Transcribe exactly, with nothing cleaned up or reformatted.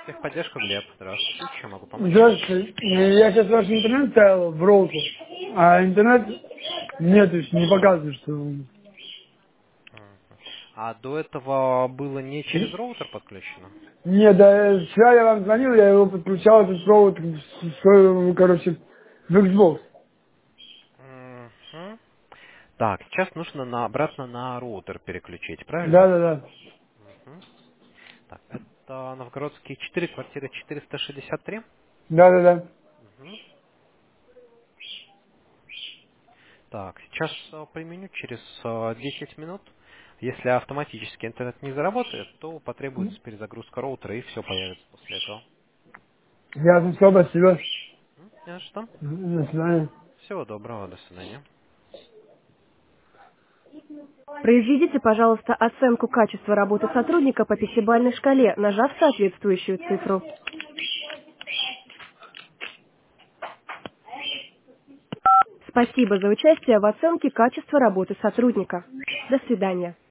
Техподдержка, Глеб. Здравствуйте. Чем могу помочь? Здравствуйте. Я сейчас ваш интернет ставил в роутер, а интернет нет, то есть не показывает, что... Мгм. А до этого было не через роутер подключено? Нет, да, вчера я вам звонил, я его подключал, этот провод, в свой, короче, в Xbox. Мгм. Так, сейчас нужно на, обратно на роутер переключить, правильно? Да, да, да. Мгм. Так, это Новгородские четыре, квартира четыреста шестьдесят три. Да, да, да. Мгм. Так, сейчас э, применю через э, десять минут. Если автоматически интернет не заработает, то потребуется перезагрузка роутера и все появится после этого. Ясно, все, спасибо. М, Не за что. До свидания. Всего доброго, до свидания. Произведите, пожалуйста, оценку качества работы сотрудника по пятибалльной шкале, нажав соответствующую цифру. Спасибо за участие в оценке качества работы сотрудника. До свидания.